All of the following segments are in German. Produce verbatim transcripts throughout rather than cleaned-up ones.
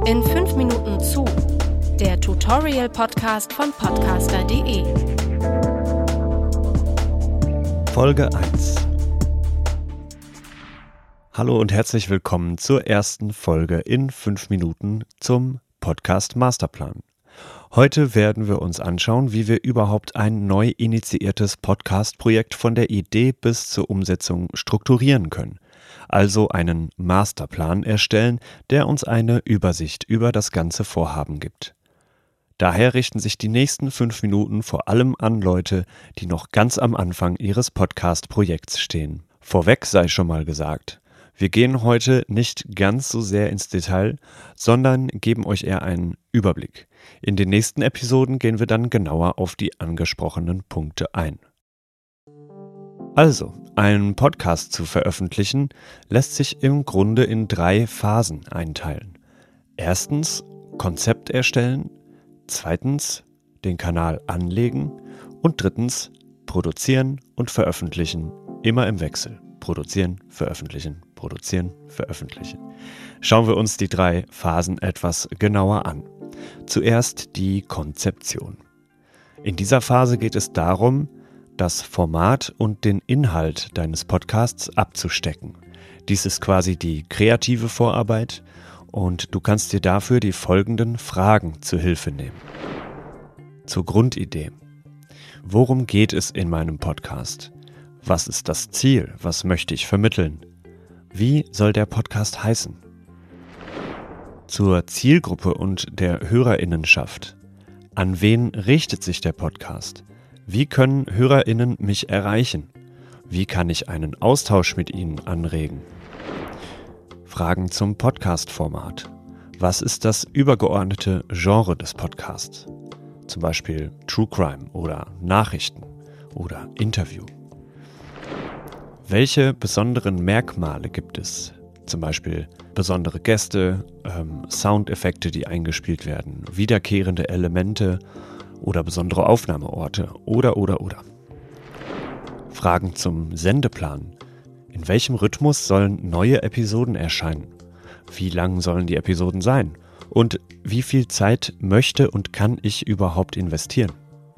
In fünf Minuten zu, der Tutorial-Podcast von podcaster punkt de. Folge eins. Hallo und herzlich willkommen zur ersten Folge in fünf Minuten zum Podcast Masterplan. Heute werden wir uns anschauen, wie wir überhaupt ein neu initiiertes Podcast-Projekt von der Idee bis zur Umsetzung strukturieren können. Also einen Masterplan erstellen, der uns eine Übersicht über das ganze Vorhaben gibt. Daher richten sich die nächsten fünf Minuten vor allem an Leute, die noch ganz am Anfang ihres Podcast-Projekts stehen. Vorweg sei schon mal gesagt, wir gehen heute nicht ganz so sehr ins Detail, sondern geben euch eher einen Überblick. In den nächsten Episoden gehen wir dann genauer auf die angesprochenen Punkte ein. Also, einen Podcast zu veröffentlichen, lässt sich im Grunde in drei Phasen einteilen. Erstens Konzept erstellen, zweitens den Kanal anlegen und drittens produzieren und veröffentlichen, immer im Wechsel. Produzieren, veröffentlichen, produzieren, veröffentlichen. Schauen wir uns die drei Phasen etwas genauer an. Zuerst die Konzeption. In dieser Phase geht es darum, das Format und den Inhalt deines Podcasts abzustecken. Dies ist quasi die kreative Vorarbeit und du kannst dir dafür die folgenden Fragen zu Hilfe nehmen. Zur Grundidee. Worum geht es in meinem Podcast? Was ist das Ziel? Was möchte ich vermitteln? Wie soll der Podcast heißen? Zur Zielgruppe und der HörerInnenschaft. An wen richtet sich der Podcast? Wie können HörerInnen mich erreichen? Wie kann ich einen Austausch mit ihnen anregen? Fragen zum Podcast-Format. Was ist das übergeordnete Genre des Podcasts? Zum Beispiel True Crime oder Nachrichten oder Interview. Welche besonderen Merkmale gibt es? Zum Beispiel besondere Gäste, ähm, Soundeffekte, die eingespielt werden, wiederkehrende Elemente oder besondere Aufnahmeorte oder, oder, oder. Fragen zum Sendeplan. In welchem Rhythmus sollen neue Episoden erscheinen? Wie lang sollen die Episoden sein? Und wie viel Zeit möchte und kann ich überhaupt investieren?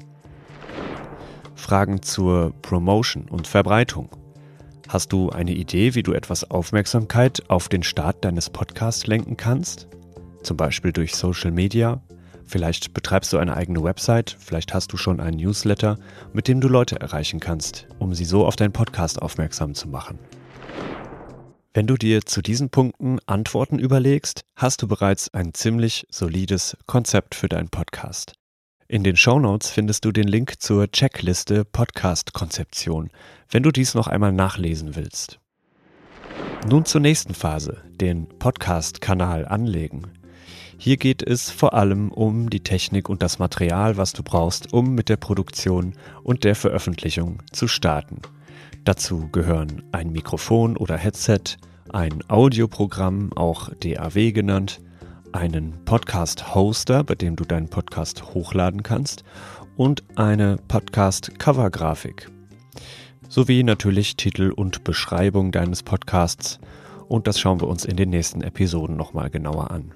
Fragen zur Promotion und Verbreitung. Hast du eine Idee, wie du etwas Aufmerksamkeit auf den Start deines Podcasts lenken kannst? Zum Beispiel durch Social Media? Vielleicht betreibst du eine eigene Website, vielleicht hast du schon einen Newsletter, mit dem du Leute erreichen kannst, um sie so auf deinen Podcast aufmerksam zu machen. Wenn du dir zu diesen Punkten Antworten überlegst, hast du bereits ein ziemlich solides Konzept für deinen Podcast. In den Shownotes findest du den Link zur Checkliste Podcast-Konzeption, wenn du dies noch einmal nachlesen willst. Nun zur nächsten Phase, den Podcast-Kanal anlegen. Hier geht es vor allem um die Technik und das Material, was du brauchst, um mit der Produktion und der Veröffentlichung zu starten. Dazu gehören ein Mikrofon oder Headset, ein Audioprogramm, auch D A W genannt, einen Podcast-Hoster, bei dem du deinen Podcast hochladen kannst, und eine Podcast-Cover-Grafik. Sowie natürlich Titel und Beschreibung deines Podcasts, und das schauen wir uns in den nächsten Episoden nochmal genauer an.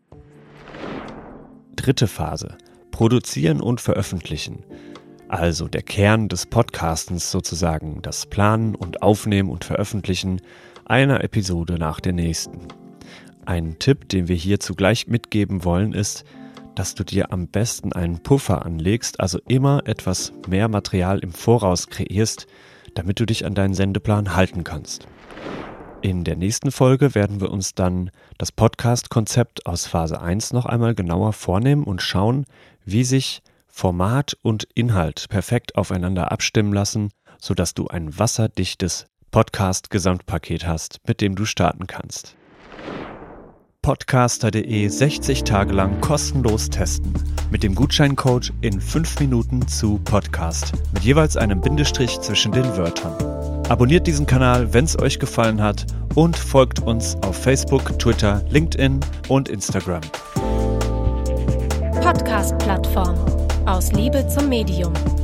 Dritte Phase. Produzieren und veröffentlichen. Also der Kern des Podcastens sozusagen, das Planen und Aufnehmen und Veröffentlichen einer Episode nach der nächsten. Ein Tipp, den wir hier zugleich mitgeben wollen, ist, dass du dir am besten einen Puffer anlegst, also immer etwas mehr Material im Voraus kreierst, damit du dich an deinen Sendeplan halten kannst. In der nächsten Folge werden wir uns dann das Podcast-Konzept aus Phase eins noch einmal genauer vornehmen und schauen, wie sich Format und Inhalt perfekt aufeinander abstimmen lassen, sodass du ein wasserdichtes Podcast-Gesamtpaket hast, mit dem du starten kannst. podcaster punkt de sechzig Tage lang kostenlos testen. Mit dem Gutscheincode in fünf Minuten zu Podcast. Mit jeweils einem Bindestrich zwischen den Wörtern. Abonniert diesen Kanal, wenn es euch gefallen hat, und folgt uns auf Facebook, Twitter, LinkedIn und Instagram. Podcast-Plattform. Aus Liebe zum Medium.